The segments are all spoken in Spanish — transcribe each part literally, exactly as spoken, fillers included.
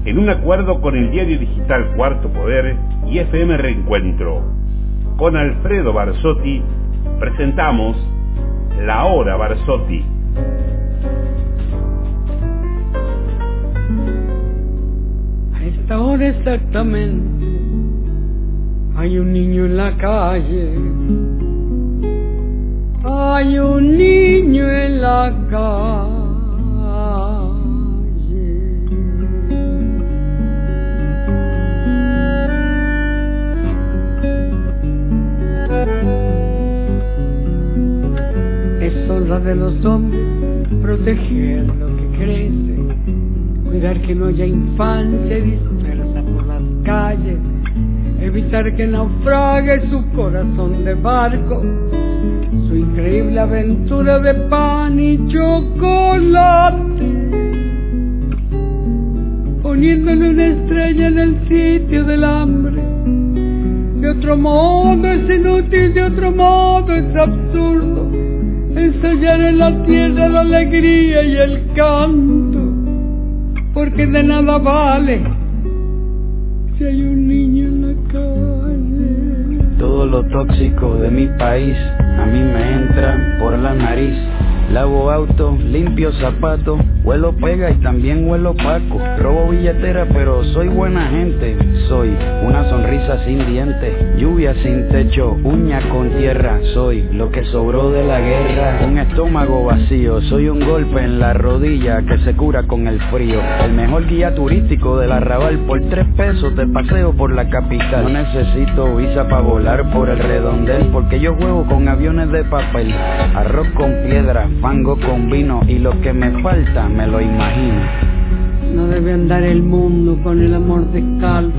en un acuerdo con el diario digital Cuarto Poder y F M Reencuentro. Con Alfredo Barsotti presentamos La Hora Barsotti. A esta hora exactamente hay un niño en la calle. Hay un niño en la calle. Es honra de los hombres proteger lo que crece, cuidar que no haya infancia dispersa por las calles, evitar que naufrague su corazón de barco, su increíble aventura de pan y chocolate, poniéndole una estrella en el sitio del hambre. De otro modo es inútil, de otro modo es absurdo ensayar en la tierra la alegría y el canto, porque de nada vale si hay un niño en la calle. Todo lo tóxico de mi país a mí me entra por la nariz. Lavo auto, limpio zapatos, huelo pega y también huelo paco. Robo billetera pero soy buena gente. Soy una sonrisa sin dientes, lluvia sin techo, uña con tierra. Soy lo que sobró de la guerra, un estómago vacío. Soy un golpe en la rodilla que se cura con el frío. El mejor guía turístico del arrabal, por tres pesos te paseo por la capital. No necesito visa para volar por el redondel, porque yo juego con aviones de papel. Arroz con piedra, fango con vino, y lo que me falta me lo imagino. No debe andar el mundo con el amor descalzo,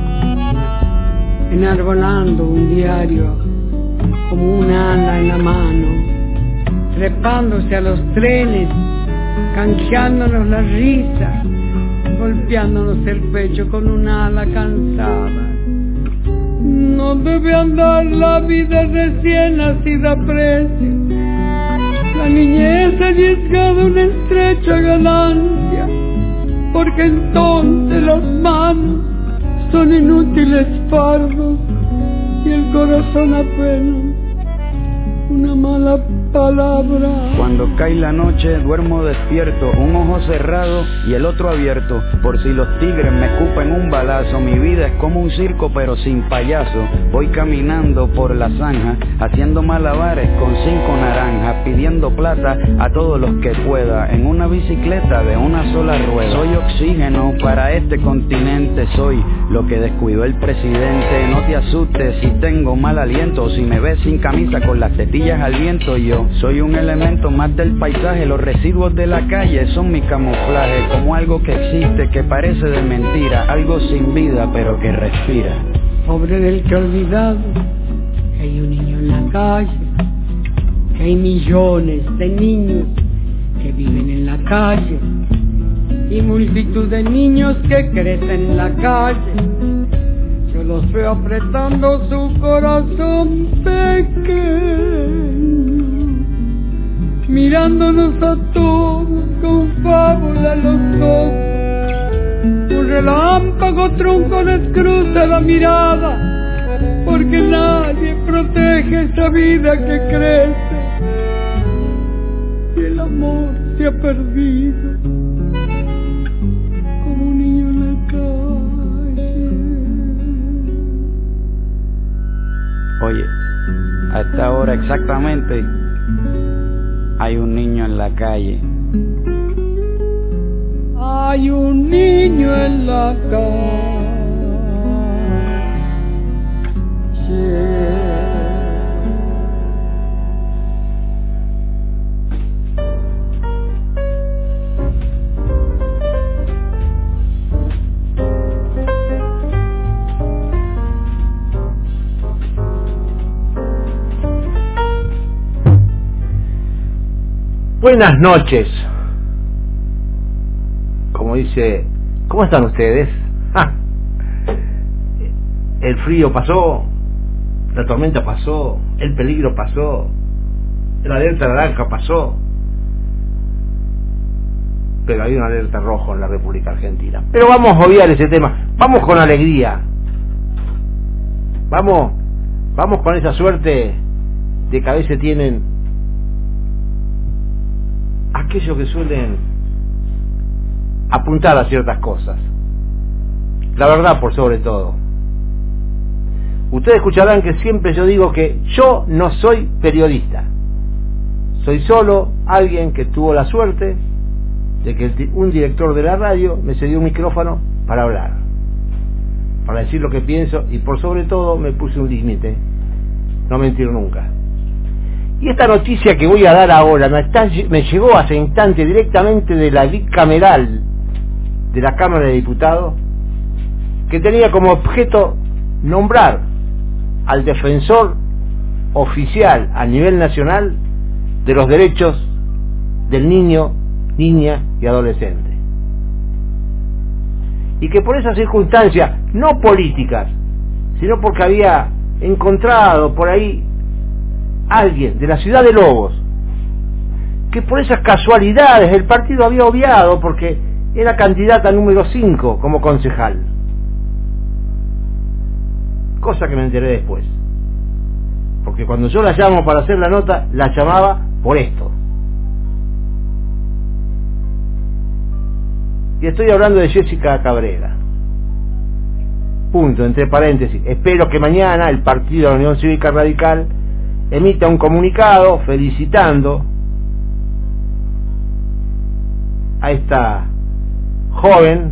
enarbolando un diario como una ala en la mano, trepándose a los trenes, canjeándonos la risa, golpeándonos el pecho con una ala cansada. No debe andar la vida recién nacida a precio, la niñez arriesgada una estrecha ganancia, porque entonces las manos son inútiles fardos y el corazón apenas una mala palabra. Cuando cae la noche duermo despierto, un ojo cerrado y el otro abierto, por si los tigres me escupen un balazo. Mi vida es como un circo pero sin payaso. Voy caminando por la zanja, haciendo malabares con cinco naranjas, pidiendo plata a todos los que pueda, en una bicicleta de una sola rueda. Soy oxígeno para este continente, soy lo que descuidó el presidente. No te asustes si tengo mal aliento, si me ves sin camisa con las tetillas al viento. Yo soy un elemento más del paisaje, los residuos de la calle son mi camuflaje, como algo que existe, que parece de mentira, algo sin vida pero que respira. Pobre del que ha olvidado que hay un niño en la calle, que hay millones de niños que viven en la calle y multitud de niños que crecen en la calle. Yo los veo apretando su corazón pequeño, mirándonos a todos con fábula en los ojos. Un relámpago trunco les cruza la mirada, porque nadie protege esa vida que crece y el amor se ha perdido como un niño en la calle. Oye, a esta hora exactamente hay un niño en la calle. Hay un niño en la calle. Buenas noches. Como dice, ¿cómo están ustedes? ¡Ja! El frío pasó, la tormenta pasó, el peligro pasó, la alerta naranja pasó. pero hay una alerta roja en la República Argentina. Pero vamos a obviar ese tema, vamos con alegría, vamos, vamos con esa suerte de que a veces tienen aquellos que suelen apuntar a ciertas cosas, la verdad por sobre todo. Ustedes escucharán que siempre yo digo que yo no soy periodista, soy solo alguien que tuvo la suerte de que un director de la radio me cedió un micrófono para hablar, para decir lo que pienso, y por sobre todo me puse un límite, no mentir nunca. Y esta noticia que voy a dar ahora me, está, me llegó hace instante directamente de la bicameral de la Cámara de Diputados, que tenía como objeto nombrar al defensor oficial a nivel nacional de los derechos del niño, niña y adolescente. Y que por esas circunstancias, no políticas, sino porque había encontrado por ahí alguien de la ciudad de Lobos, que por esas casualidades el partido había obviado porque era candidata número cinco como concejal. Cosa que me enteré después, porque cuando yo la llamo para hacer la nota, la llamaba por esto. Y estoy hablando de Jessica Cabrera. Punto, entre paréntesis. Espero que mañana el partido de la Unión Cívica Radical emita un comunicado felicitando a esta joven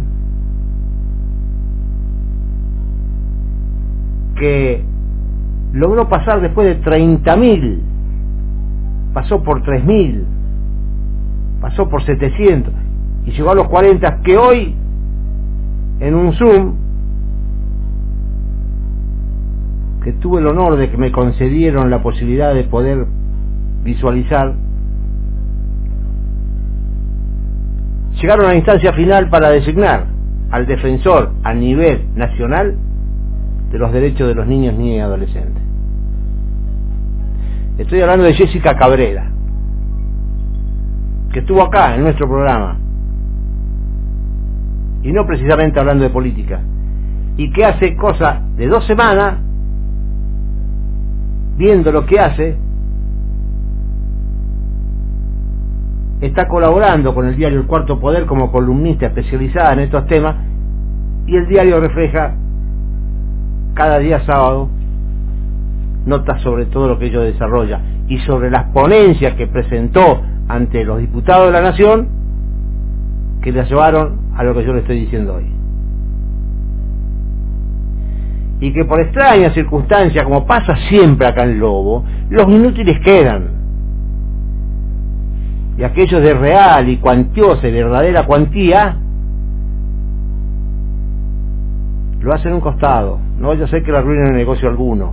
que logró pasar después de treinta mil, pasó por tres mil, pasó por setecientos y llegó a los cuarenta, que hoy en un Zoom que tuve el honor de que me concedieron la posibilidad de poder visualizar, llegaron a la instancia final para designar al defensor a nivel nacional de los derechos de los niños, niñas y adolescentes. Estoy hablando de Jessica Cabrera, que estuvo acá en nuestro programa, y no precisamente hablando de política, y que hace cosa de dos semanas, viendo lo que hace, está colaborando con el diario El Cuarto Poder como columnista especializada en estos temas, y el diario refleja cada día sábado notas sobre todo lo que ello desarrolla y sobre las ponencias que presentó ante los diputados de la Nación, que le llevaron a lo que yo le estoy diciendo hoy. Y que por extrañas circunstancias, como pasa siempre acá en Lobo, los inútiles quedan, y aquellos de real y cuantiosa y verdadera cuantía lo hacen a un costado. No vaya a ser que le arruinen el negocio alguno.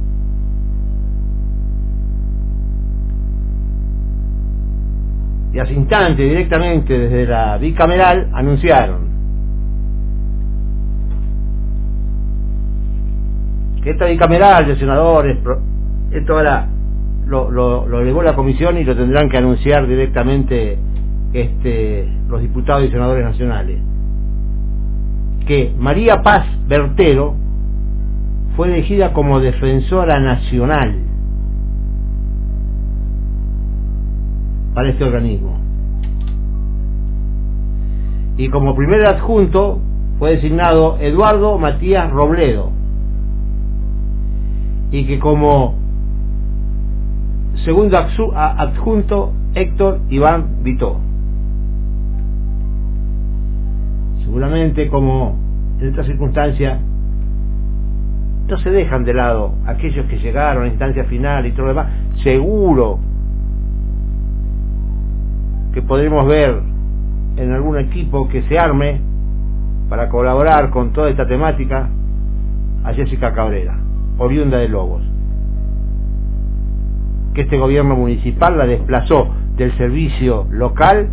Y hace instante, directamente desde la bicameral, anunciaron que esta bicameral de senadores, esto ahora lo, lo, lo elevó la comisión y lo tendrán que anunciar directamente este, los diputados y senadores nacionales, que María Paz Bertero fue elegida como defensora nacional para este organismo, y como primer adjunto fue designado Eduardo Matías Robledo, y que como segundo adjunto Héctor Iván Vitó. Seguramente, como en esta circunstancia no se dejan de lado aquellos que llegaron a la instancia final y todo lo demás, seguro que podremos ver en algún equipo que se arme para colaborar con toda esta temática a Jessica Cabrera, oriunda de Lobos, que este gobierno municipal la desplazó del servicio local,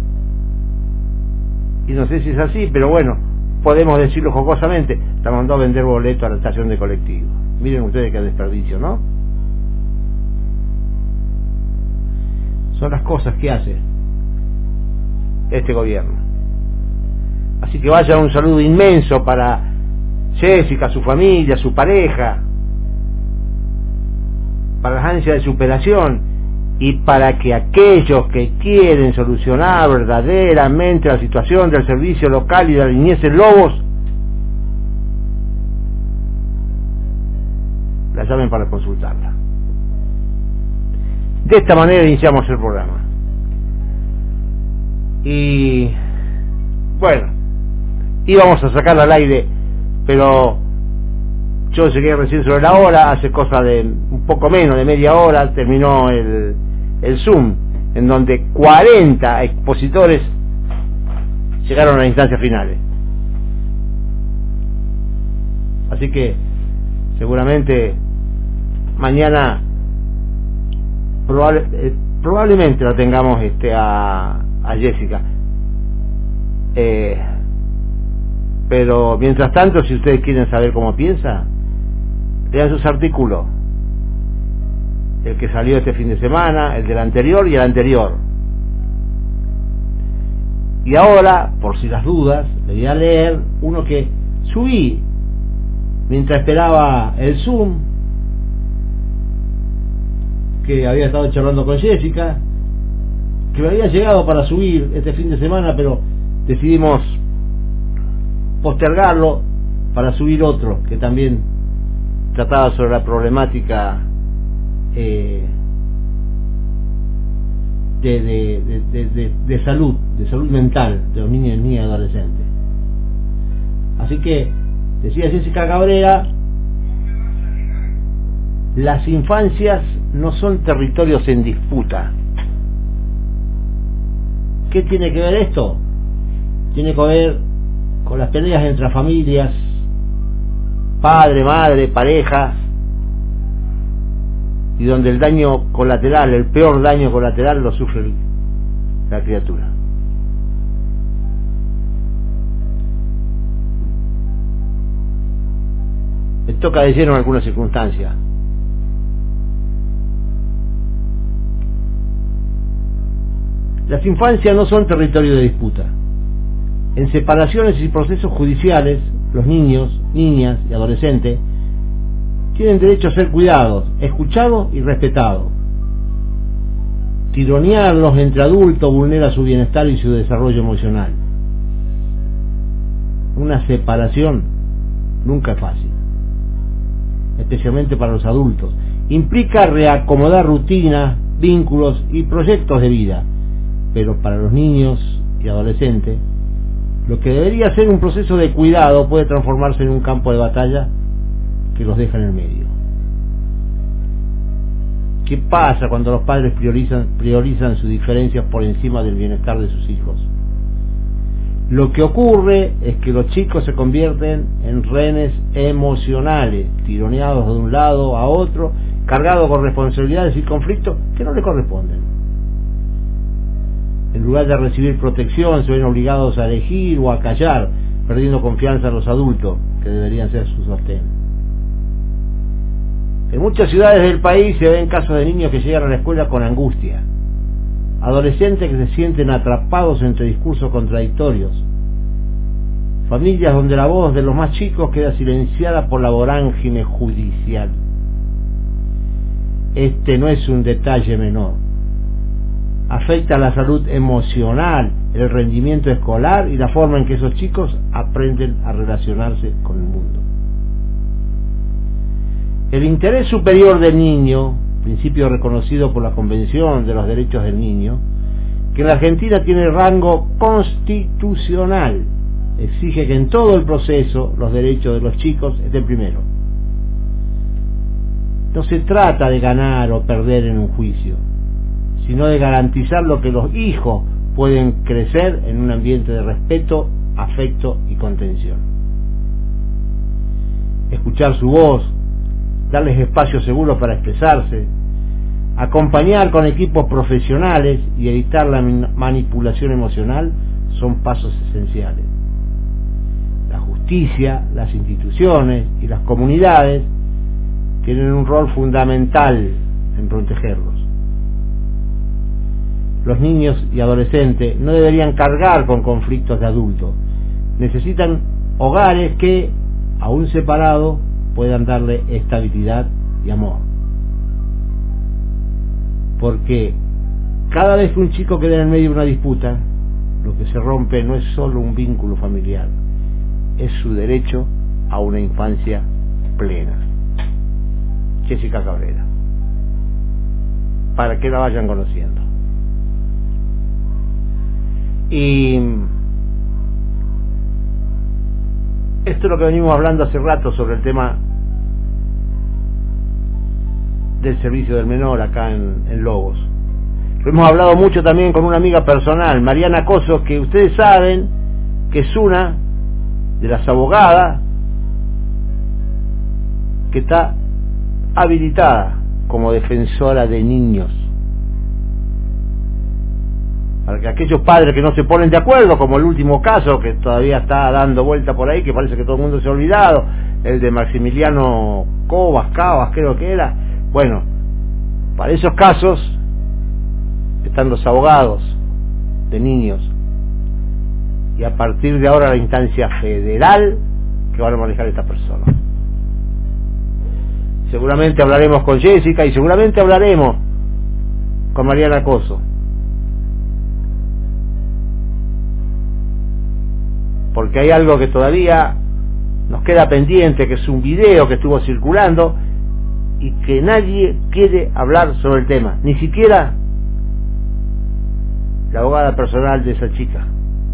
y no sé si es así, pero bueno, podemos decirlo jocosamente, la mandó a vender boletos a la estación de colectivo. Miren ustedes qué desperdicio, ¿no? Son las cosas que hace este gobierno. Así que vaya un saludo inmenso para Jessica, su familia, su pareja, para las ansias de superación y para que aquellos que quieren solucionar verdaderamente la situación del servicio local y de la niñez en Lobos la llamen para consultarla. De esta manera iniciamos el programa. Y bueno, íbamos a sacarla al aire, pero yo llegué recién sobre la hora, hace cosa de un poco menos de media hora terminó el, el Zoom, en donde cuarenta expositores llegaron a las instancias finales. Así que seguramente mañana probable, eh, probablemente la tengamos este a, a Jessica. Eh, pero mientras tanto, si ustedes quieren saber cómo piensa, lean sus artículos, el que salió este fin de semana, el del anterior y el anterior. Y ahora, por si las dudas, le voy a leer uno que subí mientras esperaba el Zoom, que había estado charlando con Jessica, que me había llegado para subir este fin de semana, pero decidimos postergarlo para subir otro que también trataba sobre la problemática eh, de, de, de, de, de, de salud, de salud mental de los niños, niñas y adolescentes. Así que decía Jessica Cabrera, las infancias no son territorios en disputa. ¿Qué tiene que ver esto? Tiene que ver con las peleas entre familias, padre, madre, pareja, y donde el daño colateral, el peor daño colateral lo sufre la criatura. Me toca de lleno en algunas circunstancias. Las infancias no son territorio de disputa. En separaciones y procesos judiciales, los niños, niñas y adolescentes tienen derecho a ser cuidados, escuchados y respetados. Tironearlos entre adultos vulnera su bienestar y su desarrollo emocional. Una separación nunca es fácil, especialmente para los adultos. Implica reacomodar rutinas, vínculos y proyectos de vida, pero para los niños y adolescentes, lo que debería ser un proceso de cuidado puede transformarse en un campo de batalla que los deja en el medio. ¿Qué pasa cuando los padres priorizan, priorizan sus diferencias por encima del bienestar de sus hijos? Lo que ocurre es que los chicos se convierten en rehenes emocionales, tironeados de un lado a otro, cargados con responsabilidades y conflictos que no les corresponden. En lugar de recibir protección, se ven obligados a elegir o a callar, perdiendo confianza en los adultos, que deberían ser su sostén. En muchas ciudades del país se ven casos de niños que llegan a la escuela con angustia, adolescentes que se sienten atrapados entre discursos contradictorios, familias donde la voz de los más chicos queda silenciada por la vorágine judicial. Este no es un detalle menor. Afecta la salud emocional, el rendimiento escolar y la forma en que esos chicos aprenden a relacionarse con el mundo. El interés superior del niño, principio reconocido por la Convención de los Derechos del Niño, que en la Argentina tiene rango constitucional, exige que en todo el proceso los derechos de los chicos estén primero. No se trata de ganar o perder en un juicio, sino de garantizar lo que los hijos pueden crecer en un ambiente de respeto, afecto y contención. Escuchar su voz, darles espacios seguros para expresarse, acompañar con equipos profesionales y evitar la manipulación emocional son pasos esenciales. La justicia, las instituciones y las comunidades tienen un rol fundamental en protegerlos. los niños y adolescentes no deberían cargar con conflictos de adultos. Necesitan hogares que, aún separados, puedan darle estabilidad y amor. Porque cada vez que un chico queda en medio de una disputa, lo que se rompe no es solo un vínculo familiar, es su derecho a una infancia plena. Jessica Cabrera, para que la vayan conociendo. Y esto es lo que venimos hablando hace rato sobre el tema del servicio del menor acá en, en Lobos. Lo hemos hablado mucho también con una amiga personal, Mariana Coso, que ustedes saben que es una de las abogadas que está habilitada como defensora de niños. Para que aquellos padres que no se ponen de acuerdo, como el último caso que todavía está dando vuelta por ahí, que parece que todo el mundo se ha olvidado, el de Maximiliano Cobas, Cabas creo que era, bueno, para esos casos están los abogados de niños, y a partir de ahora la instancia federal que van a manejar esta persona. Seguramente hablaremos con Jessica y seguramente hablaremos con Mariana Coso, porque hay algo que todavía nos queda pendiente, que es un video que estuvo circulando y que nadie quiere hablar sobre el tema, ni siquiera la abogada personal de esa chica.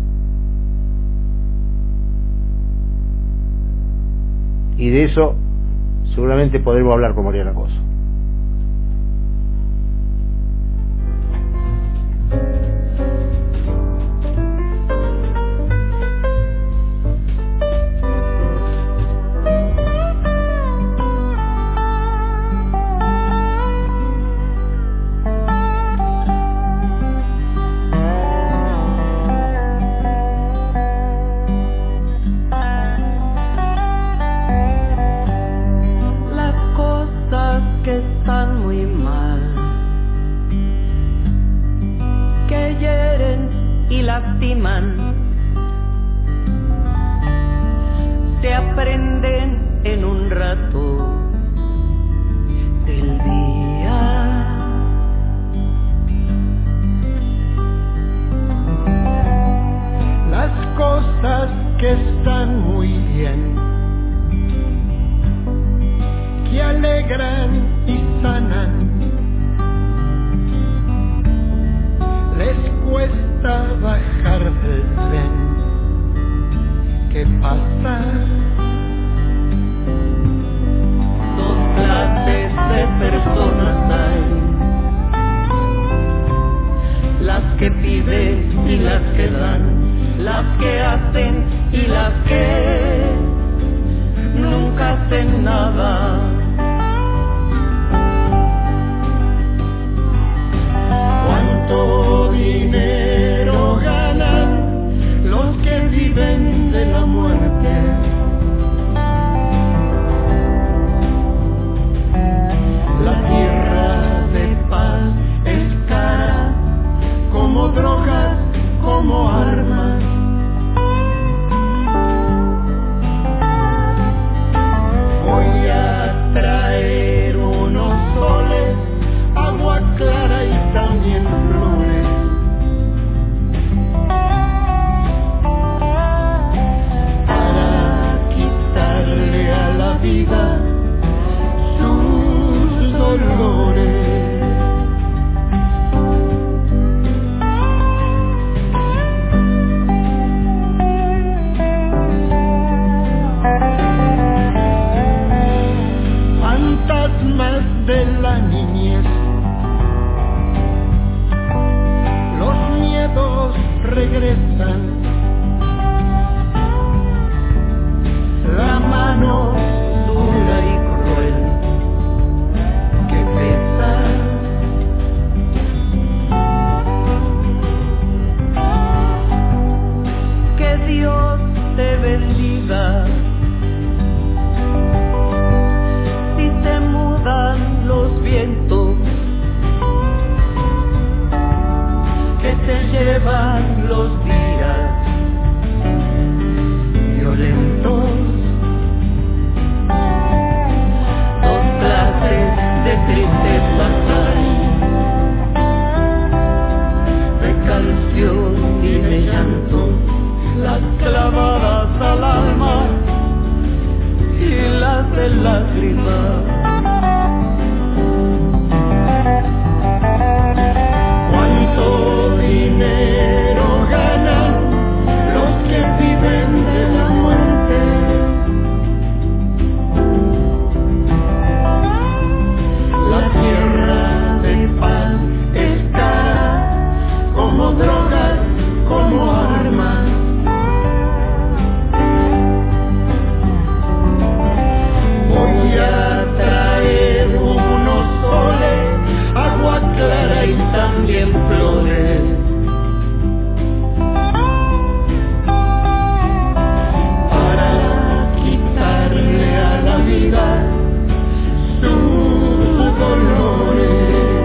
Y de eso seguramente podremos hablar con Mariana Coso. Se aprenden en un rato del día. Las cosas que están muy bien, que alegran y sanan, les cuesta bajar del tren. ¿Qué pasa? Dos clases de personas hay, las que piden y las que dan, las que hacen y las que nunca hacen nada. ¿Cuánto dinero ganan los que viven de la muerte? La tierra de paz es cara, como drogas, como armas. Voy a traer unos soles, agua clara y también flores. Vida, sus dolores. Fantasmas de la niñez, los miedos regresan, la mano dura y cruel que pesa. Que Dios te bendiga. Si se mudan los vientos, arriba. ¿Cuánto dinero ganan los que viven de la muerte? La tierra de paz está como drogas, como armas. Voy a traer unos soles, agua clara y también flores. Para quitarle a la vida sus dolores.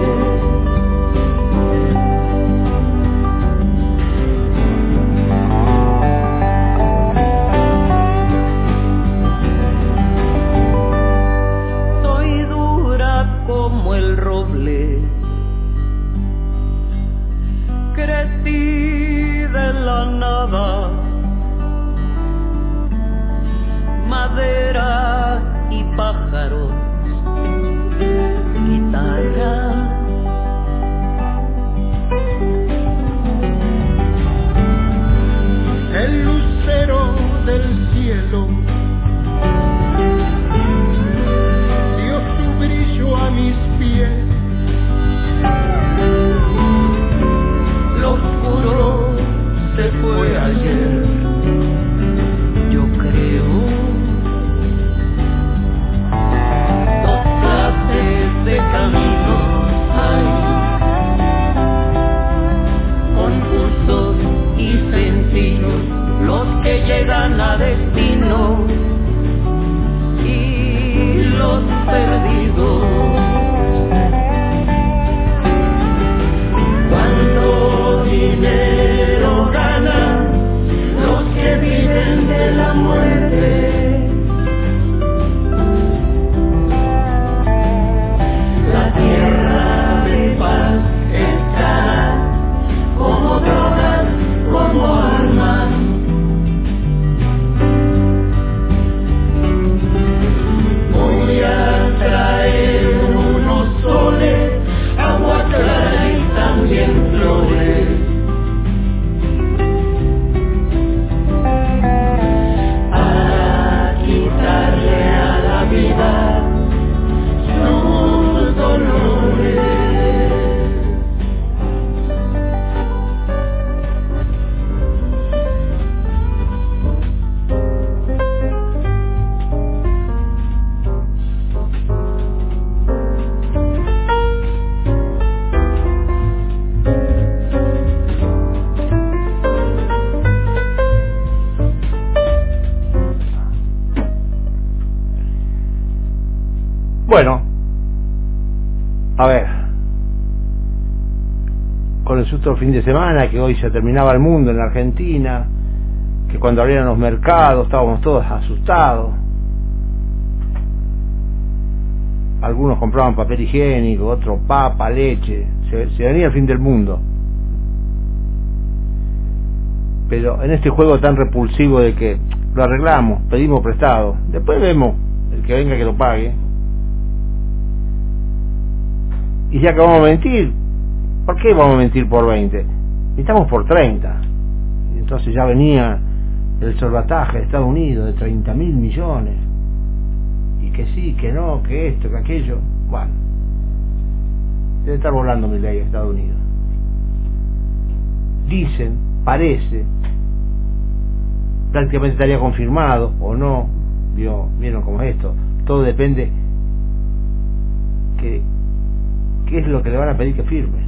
Soy dura como el roble, crecí de la nada, madera y pájaros, guitarra. El lucero del cielo dio su brillo a mis pies. Lo oscuro se fue ayer, yo creo. Dos clases de caminos hay, confusos y sencillos, los que llegan a destino y los perdidos. ¿Cuánto dinero ganan los que viven de la muerte? La tierra de paz está como drogas, como armas. Voy a traer unos soles, agua clara y también flores. A quitarle a la vida sus dolores. Bueno, a ver, con el susto del fin de semana, que hoy se terminaba el mundo en la Argentina, que cuando abrieron los mercados estábamos todos asustados, algunos compraban papel higiénico, otros papa, leche, se, se venía el fin del mundo. Pero en este juego tan repulsivo de que lo arreglamos, pedimos prestado, después vemos el que venga que lo pague, y ya que vamos a mentir, ¿por qué vamos a mentir por veinte? Necesitamos por treinta. Y entonces ya venía el salvataje de Estados Unidos de treinta mil millones, y que sí, que no, que esto, que aquello. Bueno, debe estar volando mi ley a Estados Unidos. Dicen, parece, prácticamente estaría confirmado o no. Vio, vieron cómo es esto, todo depende que qué es lo que le van a pedir que firme,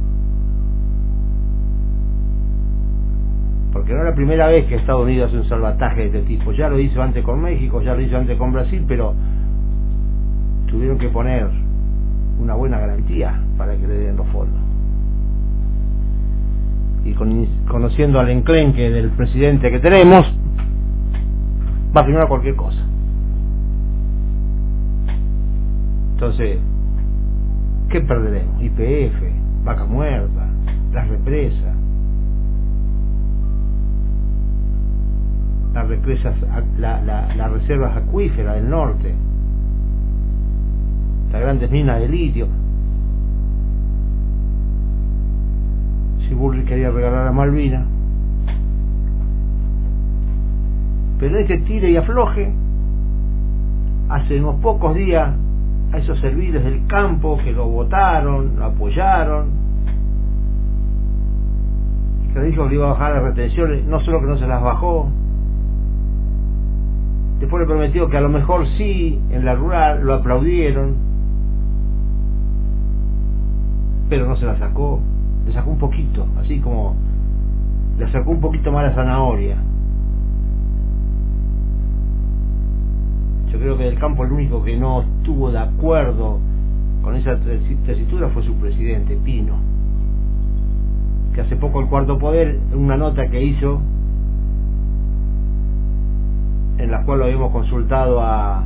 porque no es la primera vez que Estados Unidos hace un salvataje de este tipo. Ya lo hizo antes con México, ya lo hizo antes con Brasil, pero tuvieron que poner una buena garantía para que le den los fondos. Y con, conociendo al enclenque del presidente que tenemos, va a firmar cualquier cosa. Entonces, ¿qué perderemos? Y P F, Vaca Muerta, las represas, las represas, la, la, las reservas acuíferas del norte, las grandes minas de litio. Si Bullrich quería regalar a Malvinas, pero este tire y afloje, hace unos pocos días a esos serviles del campo que lo votaron, lo apoyaron, y que le dijo que le iba a bajar las retenciones, no solo que no se las bajó, después le prometió que a lo mejor sí, en la rural lo aplaudieron, pero no se la sacó, le sacó un poquito, así como le sacó un poquito más la zanahoria. Yo creo que del campo el único que no estuvo de acuerdo con esa tesitura fue su presidente, Pino, que hace poco el Cuarto Poder, en una nota que hizo, en la cual lo habíamos consultado a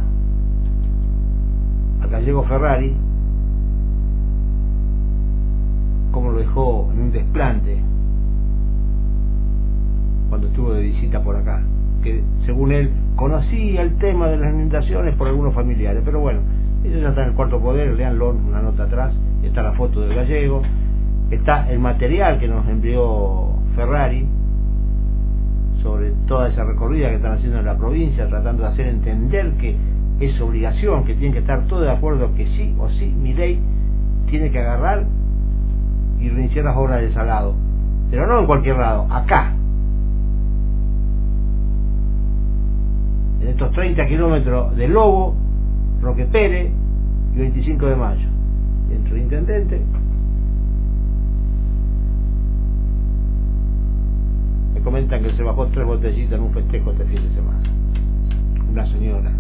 al gallego Ferrari, como lo dejó en un desplante cuando estuvo de visita por acá, que según él conocía el tema de las inundaciones por algunos familiares, pero bueno, eso ya está en el Cuarto Poder, léanlo, una nota atrás, está la foto del gallego, está el material que nos envió Ferrari sobre toda esa recorrida que están haciendo en la provincia, tratando de hacer entender que es obligación, que tienen que estar todos de acuerdo que sí o sí, Milei tiene que agarrar y reiniciar las obras del Salado, pero no en cualquier lado, acá, en estos treinta kilómetros de Lobo, Roque Pérez y veinticinco de mayo, dentro del intendente. Me comentan que se bajó tres botellitas en un festejo este fin de semana, una señora,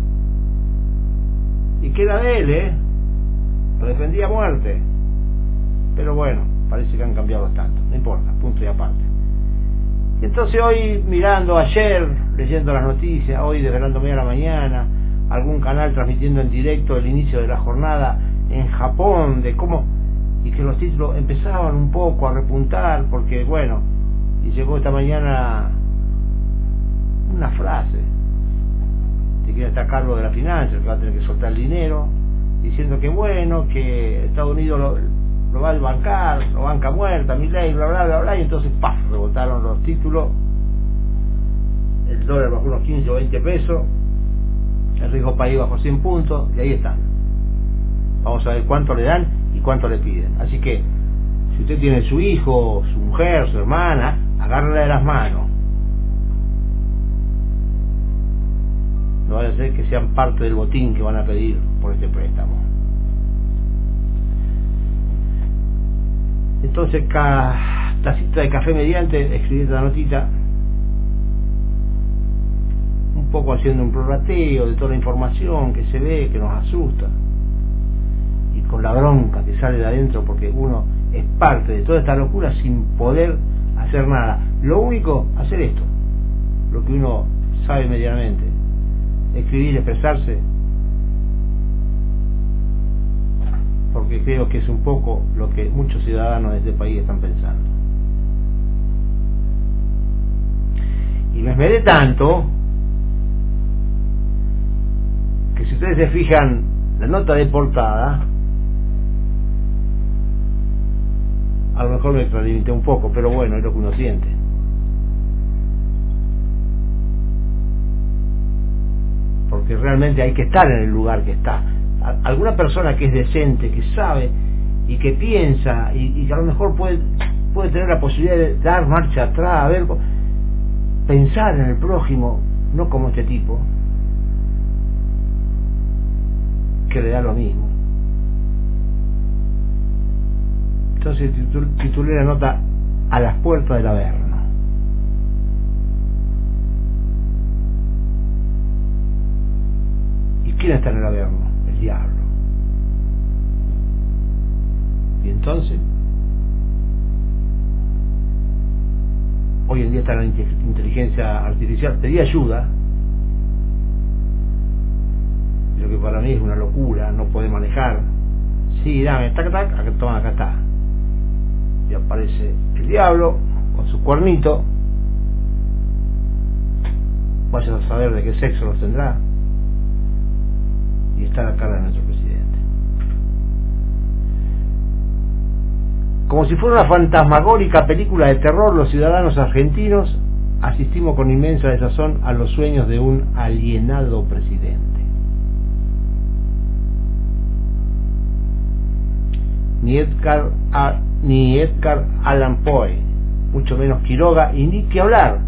y que era de él, eh lo defendía a muerte, pero bueno, parece que han cambiado bastante, no importa, punto y aparte. Y entonces hoy, mirando ayer, leyendo las noticias, hoy desvelándome a la mañana, algún canal transmitiendo en directo el inicio de la jornada en Japón, de cómo, y que los títulos empezaban un poco a repuntar, porque bueno, y llegó esta mañana una frase de quien está a cargo de la finanza, el que va a tener que soltar el dinero, diciendo que bueno, que Estados Unidos lo, lo va a bancar, lo banca muerta, Milei, bla bla bla bla, y entonces ¡paf! Rebotaron los títulos, el dólar bajó unos quince o veinte pesos, el riesgo país bajó cien puntos, y ahí están. Vamos a ver cuánto le dan y cuánto le piden. Así que si usted tiene su hijo, su mujer, su hermana, agárrela de las manos, no vaya a ser que sean parte del botín que van a pedir por este préstamo. Entonces, cada tacita de café mediante, escribí esta notita, un poco haciendo un prorrateo de toda la información que se ve, que nos asusta, y con la bronca que sale de adentro porque uno es parte de toda esta locura sin poder hacer nada. Lo único, hacer esto, lo que uno sabe medianamente, escribir, expresarse, porque creo que es un poco lo que muchos ciudadanos de este país están pensando. Y me esmeré tanto que si ustedes se fijan la nota de portada, a lo mejor me extralimité un poco, pero bueno, es lo que uno siente. Porque realmente hay que estar en el lugar que está. Alguna persona que es decente, que sabe y que piensa y, y que a lo mejor puede puede tener la posibilidad de dar marcha atrás, a ver, pensar en el prójimo, no como este tipo que le da lo mismo. Entonces titulé la nota A las puertas del Averno. ¿Y quién está en el Averno? El diablo. Y entonces, hoy en día está la inteligencia artificial, pedí ayuda, lo que para mí es una locura, no puede manejar. Sí, dame, tac, tac, acá, toma, acá está. Y aparece el diablo con su cuernito, vaya a saber de qué sexo los tendrá, y está la cara de nuestro presidente. Como si fuera una fantasmagórica película de terror, los ciudadanos argentinos asistimos con inmensa desazón a los sueños de un alienado presidente. Ni Edgar, A, ni Edgar Allan Poe, mucho menos Quiroga, y ni que hablar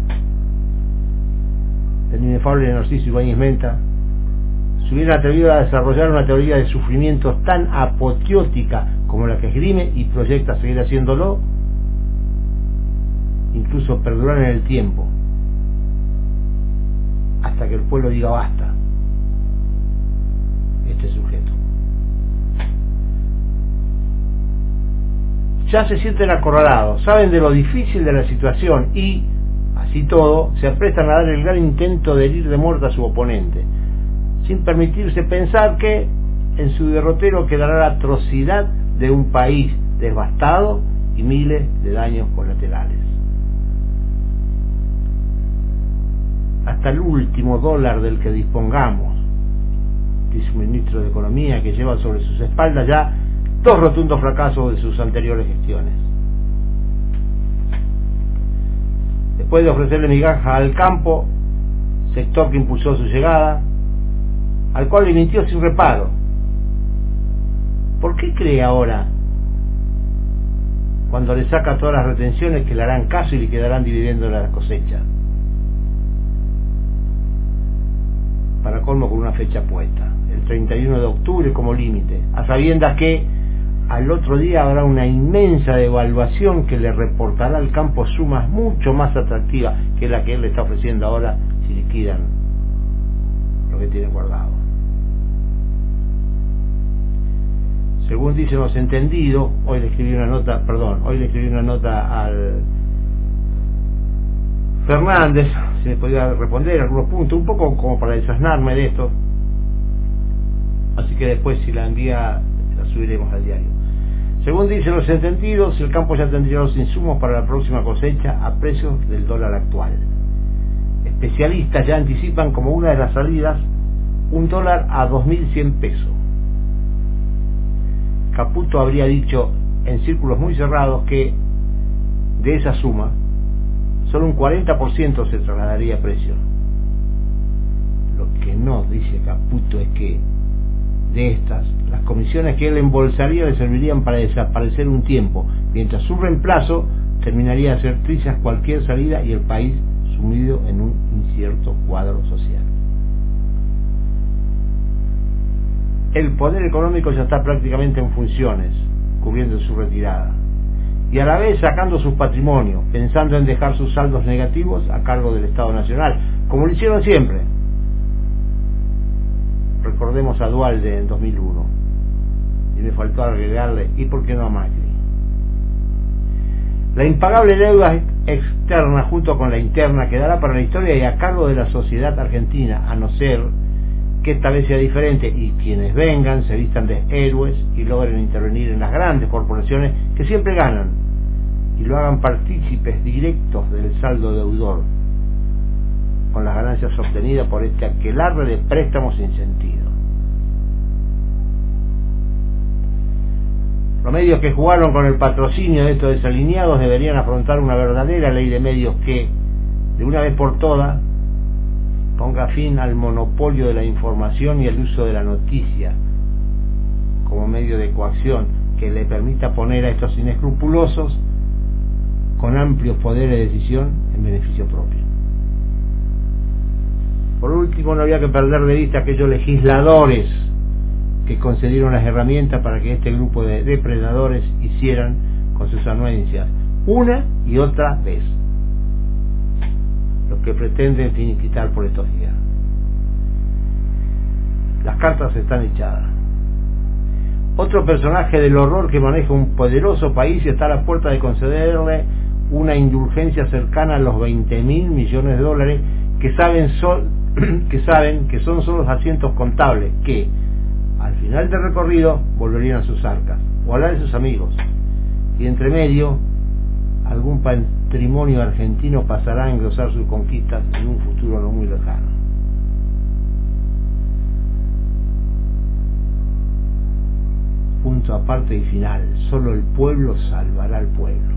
del inefable Narciso Ibáñez Menta, se hubieran atrevido a desarrollar una teoría de sufrimientos tan apoteótica como la que esgrime y proyecta seguir haciéndolo, incluso perdurar en el tiempo, hasta que el pueblo diga basta. Este sujeto ya se sienten acorralados, saben de lo difícil de la situación y, así todo, se aprestan a dar el gran intento de herir de muerte a su oponente, sin permitirse pensar que en su derrotero quedará la atrocidad de un país devastado y miles de daños colaterales. Hasta el último dólar del que dispongamos, dice un ministro de Economía que lleva sobre sus espaldas ya dos rotundos fracasos de sus anteriores gestiones. Después de ofrecerle migaja al campo, sector que impulsó su llegada, al cual le mintió sin reparo, ¿por qué cree ahora, cuando le saca todas las retenciones, que le harán caso y le quedarán dividiendo la cosecha? Para colmo, con una fecha puesta, el treinta y uno de octubre como límite, a sabiendas que al otro día habrá una inmensa devaluación que le reportará al campo sumas mucho más atractivas que la que él le está ofreciendo ahora si liquidan lo que tiene guardado. Según dicen los entendidos, hoy le escribí una nota, perdón, hoy le escribí una nota al Fernández, si me podía responder algunos puntos, un poco como para desasnarme de esto, así que después, si la envía, la subiremos al diario. Según dicen los entendidos, el campo ya tendría los insumos para la próxima cosecha a precios del dólar actual. Especialistas ya anticipan como una de las salidas un dólar a dos mil cien pesos. Caputo habría dicho en círculos muy cerrados que de esa suma solo un cuarenta por ciento se trasladaría a precio. Lo que no dice Caputo es que de estas, las comisiones que él embolsaría le servirían para desaparecer un tiempo, mientras su reemplazo terminaría de hacer trizas cualquier salida y el país sumido en un incierto cuadro social. El poder económico ya está prácticamente en funciones, cubriendo su retirada, y a la vez sacando sus patrimonios, pensando en dejar sus saldos negativos a cargo del Estado Nacional, como lo hicieron siempre. Recordemos a Duhalde en dos mil uno, y me faltó agregarle, ¿y por qué no a Macri? La impagable deuda externa junto con la interna quedará para la historia y a cargo de la sociedad argentina, a no ser que esta vez sea diferente y quienes vengan se vistan de héroes y logren intervenir en las grandes corporaciones que siempre ganan y lo hagan partícipes directos del saldo deudor con las ganancias obtenidas por este aquelarre de préstamos sin sentido. Los medios que jugaron con el patrocinio de estos desalineados deberían afrontar una verdadera ley de medios que, de una vez por todas, ponga fin al monopolio de la información y el uso de la noticia como medio de coacción que le permita poner a estos inescrupulosos con amplios poderes de decisión en beneficio propio. Por último, no había que perder de vista aquellos legisladores que concedieron las herramientas para que este grupo de depredadores hicieran con sus anuencias una y otra vez lo que pretenden finiquitar por estos días. Las cartas están echadas. Otro personaje del horror que maneja un poderoso país y está a la puerta de concederle una indulgencia cercana a los veinte mil millones de dólares que saben, sol, que saben que son solo los asientos contables que, al final del recorrido, volverían a sus arcas o a la de sus amigos, y entre medio algún patrimonio argentino pasará a engrosar sus conquistas en un futuro no muy lejano. punto aparte y final. Solo el pueblo salvará al pueblo.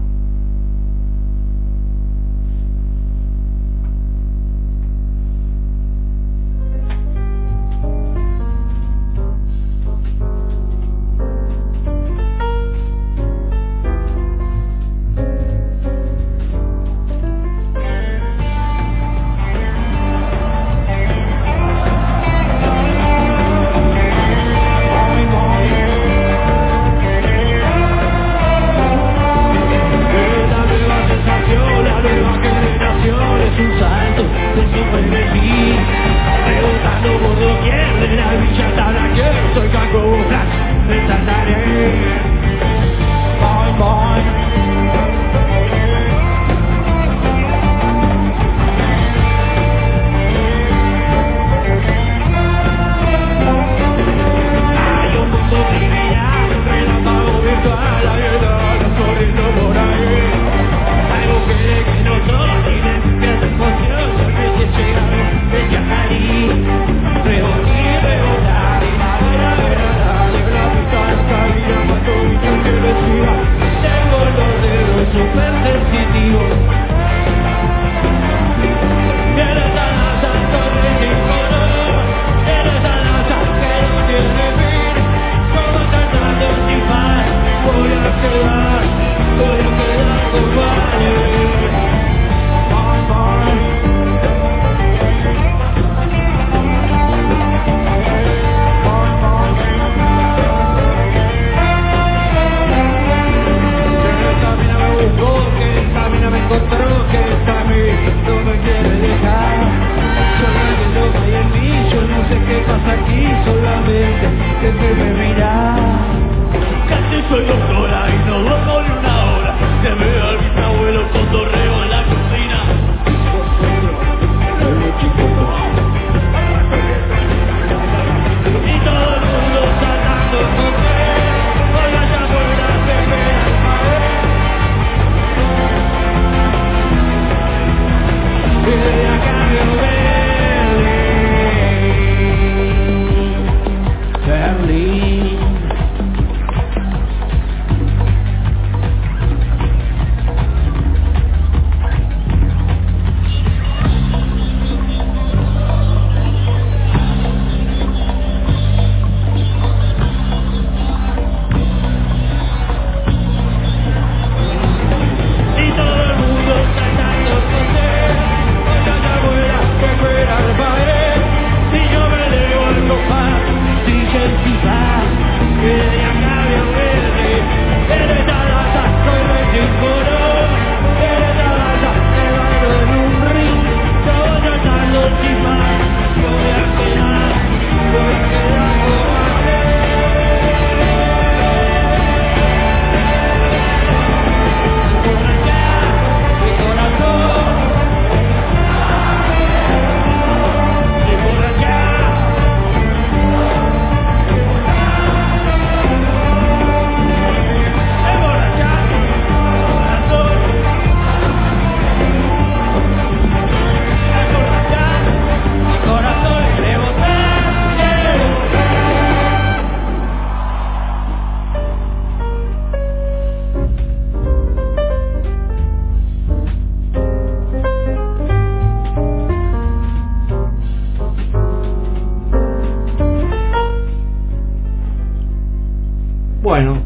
Bueno,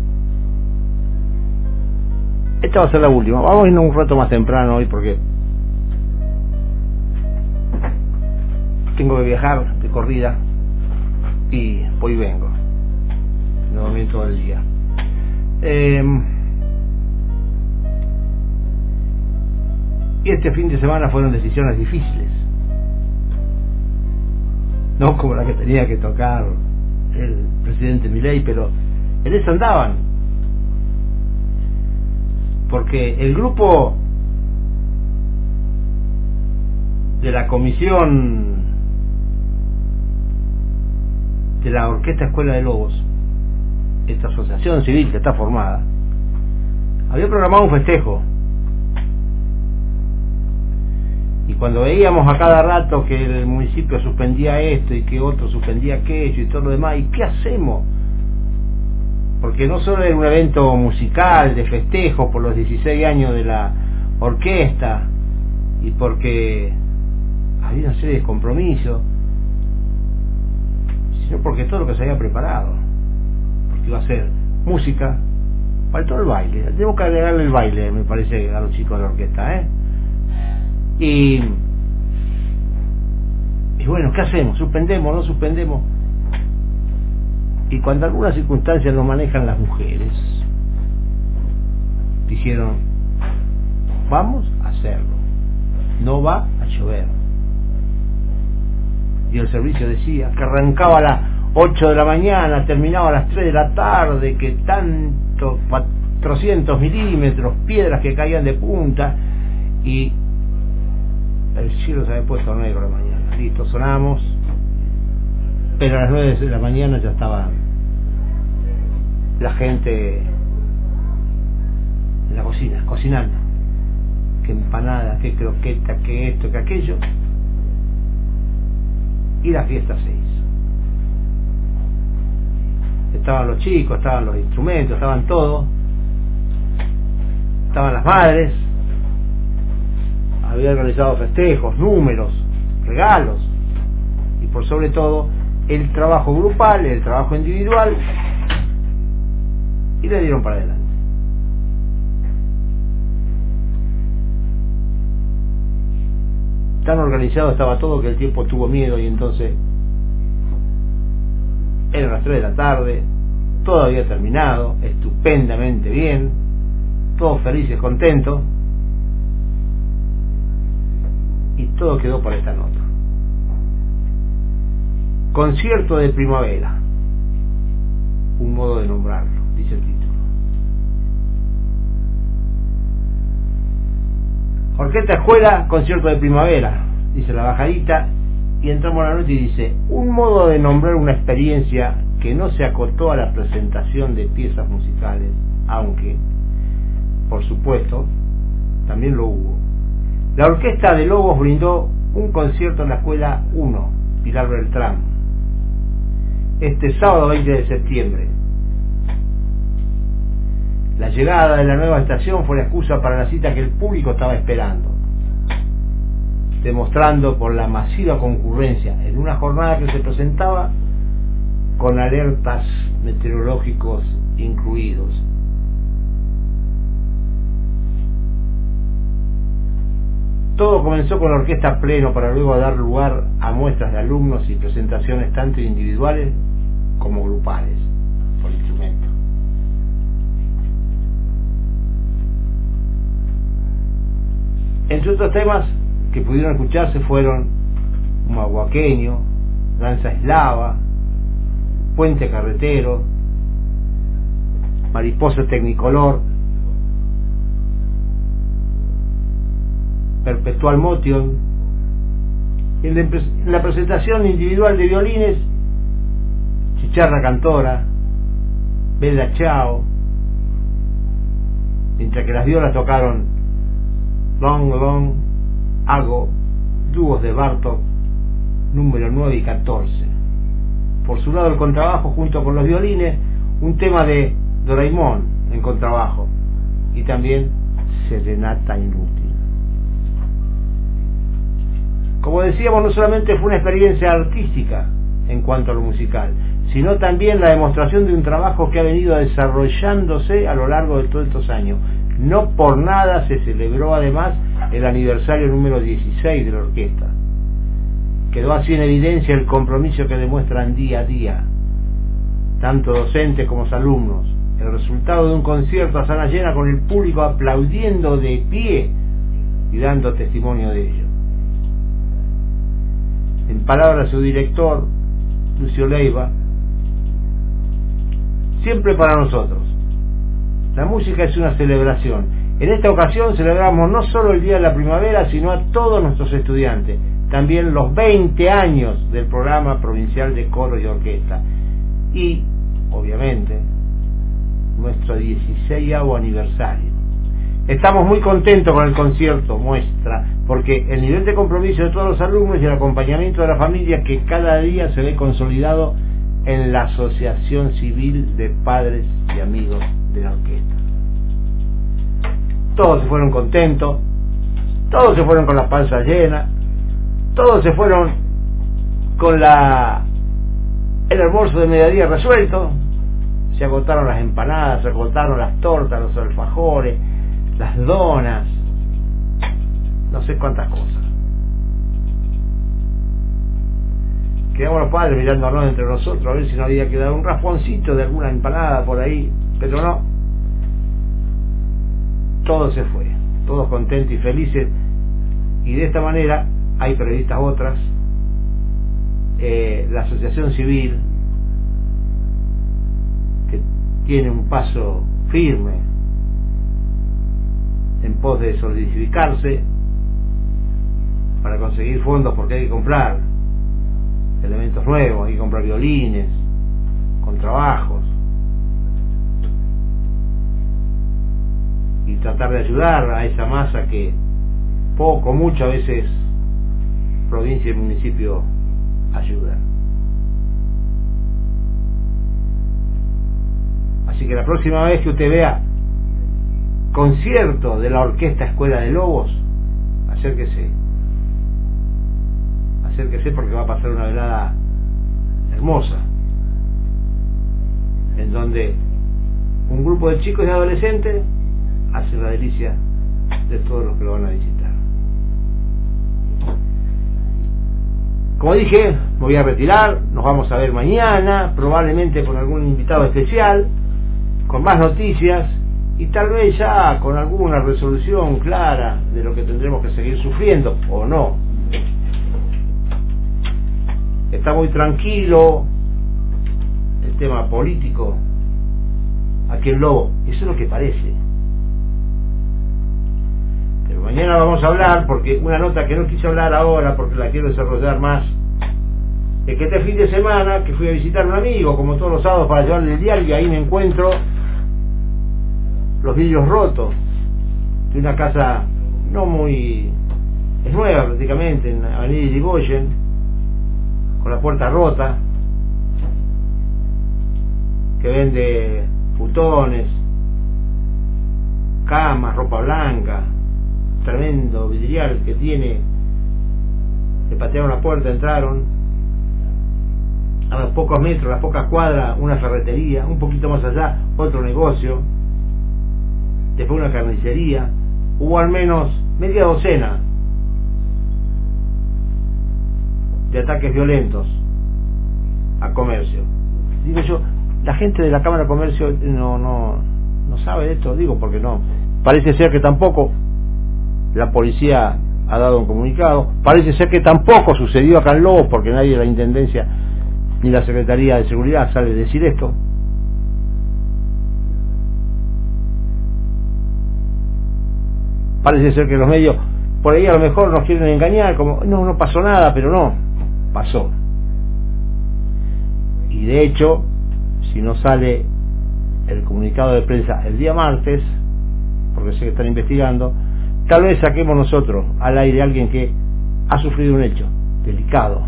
esta va a ser la última. Vamos a irnos un rato más temprano hoy porque tengo que viajar de corrida y voy y vengo. No dormí todo el día. Eh, y este fin de semana fueron decisiones difíciles, no como la que tenía que tocar el presidente Milei, pero en eso andaban, porque el grupo de la comisión de la Orquesta Escuela de Lobos, esta asociación civil que está formada, había programado un festejo, y cuando veíamos a cada rato que el municipio suspendía esto y que otro suspendía aquello y todo lo demás, ¿y qué hacemos? porque no solo era un evento musical de festejo por los dieciséis años de la orquesta y porque había una serie de compromisos, sino porque todo lo que se había preparado, porque iba a ser música, faltó el baile, tenemos que agregarle el baile, me parece, a los chicos de la orquesta, ¿eh? Y, y bueno, ¿qué hacemos? ¿Suspendemos? ¿No suspendemos? Y cuando algunas circunstancias lo manejan las mujeres, dijeron, vamos a hacerlo, no va a llover. Y el servicio decía que arrancaba a las ocho de la mañana, terminaba a las tres de la tarde, que tanto, cuatrocientos milímetros, piedras que caían de punta, y el cielo se había puesto negro la mañana. Listo, sonamos, pero a las nueve de la mañana ya estaba la gente en la cocina, cocinando. Que empanada, que croqueta, que esto, que aquello. Y la fiesta se hizo. Estaban los chicos, estaban los instrumentos, estaban todos. Estaban las madres. Había organizado festejos, números, regalos. Y por sobre todo, el trabajo grupal, el trabajo individual. Y le dieron para adelante. Tan organizado estaba todo que el tiempo tuvo miedo y entonces eran las tres de la tarde, todo había terminado estupendamente bien, todos felices, contentos, y todo quedó para esta nota. Concierto de primavera, un modo de nombrarlo, dice el título. Orquesta Escuela, concierto de primavera, dice la bajadita, y entramos a la nota y dice, un modo de nombrar una experiencia que no se acotó a la presentación de piezas musicales, aunque, por supuesto, también lo hubo. La Orquesta de Lobos brindó un concierto en la Escuela uno, Pilar Beltrán, este sábado veinte de septiembre. La llegada de la nueva estación fue la excusa para la cita que el público estaba esperando, demostrando por la masiva concurrencia en una jornada que se presentaba con alertas meteorológicos incluidos. Todo comenzó con la orquesta a pleno para luego dar lugar a muestras de alumnos y presentaciones tanto individuales como grupales por instrumento. Entre otros temas que pudieron escucharse fueron Mahuaqueño, Danza Eslava, Puente Carretero, Mariposa Tecnicolor, Perpetual Motion. En la presentación individual de violines, Chicharra Cantora, Bella Chao, mientras que las violas tocaron Long Long, Hago, dúos de Bartók, número nueve y catorce. Por su lado el contrabajo junto con los violines, un tema de Doraemon en contrabajo, y también Serenata Inútil. Como decíamos, no solamente fue una experiencia artística en cuanto a lo musical, sino también la demostración de un trabajo que ha venido desarrollándose a lo largo de todos estos años. No por nada se celebró además el aniversario número dieciséis de la orquesta. Quedó así en evidencia el compromiso que demuestran día a día, tanto docentes como alumnos. El resultado de un concierto a sala llena con el público aplaudiendo de pie y dando testimonio de ello. En palabras de su director, Lucio Leiva, siempre para nosotros la música es una celebración. En esta ocasión celebramos no solo el Día de la Primavera, sino a todos nuestros estudiantes, también los veinte años del programa provincial de coro y orquesta, y, obviamente, nuestro dieciséisavo aniversario. Estamos muy contentos con el concierto muestra, porque el nivel de compromiso de todos los alumnos y el acompañamiento de la familia que cada día se ve consolidado en la Asociación Civil de Padres y Amigos de la Orquesta. Todos se fueron contentos, todos se fueron con la panza llena, todos se fueron con la el almuerzo de mediodía resuelto. Se agotaron las empanadas, se agotaron las tortas, los alfajores, las donas, no sé cuántas cosas. Quedamos los padres mirándonos entre nosotros a ver si nos había quedado un rasponcito de alguna empanada por ahí, pero no. Todo se fue, todos contentos y felices, y de esta manera hay previstas otras. Eh, la Asociación Civil, que tiene un paso firme en pos de solidificarse para conseguir fondos, porque hay que comprar elementos nuevos, hay que comprar violines, contrabajos, y tratar de ayudar a esa masa que poco, mucho a veces provincia y municipio ayudan. Así que la próxima vez que usted vea concierto de la Orquesta Escuela de Lobos, acérquese, acérquese porque va a pasar una velada hermosa, en donde un grupo de chicos y adolescentes hace la delicia de todos los que lo van a visitar. Como dije, me voy a retirar, nos vamos a ver mañana, probablemente con algún invitado especial, con más noticias y tal vez ya con alguna resolución clara de lo que tendremos que seguir sufriendo o no. Está muy tranquilo el tema político aquí en Lobo, eso es lo que parece. Pero mañana vamos a hablar, porque una nota que no quise hablar ahora porque la quiero desarrollar más, es que este fin de semana que fui a visitar a un amigo, como todos los sábados, para llevarle el diario, y ahí me encuentro los vidrios rotos de una casa no muy, es nueva prácticamente, en Avenida Irigoyen, con la puerta rota, que vende futones, camas, ropa blanca, tremendo vidrial que tiene. Le patearon la puerta, entraron, a los pocos metros, a las pocas cuadras, una ferretería, un poquito más allá otro negocio, después una carnicería. Hubo al menos media docena de ataques violentos a comercio. Digo yo, la gente de la Cámara de Comercio no no no sabe de esto, digo porque no, parece ser que tampoco la policía ha dado un comunicado, parece ser que tampoco sucedió acá en Lobos, porque nadie de la Intendencia ni la Secretaría de Seguridad sale a decir esto. Parece ser que los medios por ahí a lo mejor nos quieren engañar, como no, no pasó nada, pero no, pasó. Y de hecho, si no sale el comunicado de prensa el día martes, porque sé que están investigando, tal vez saquemos nosotros al aire a alguien que ha sufrido un hecho delicado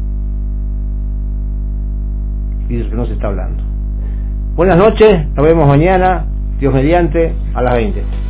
y del que no se está hablando. Buenas noches, nos vemos mañana, Dios mediante, a las veinte.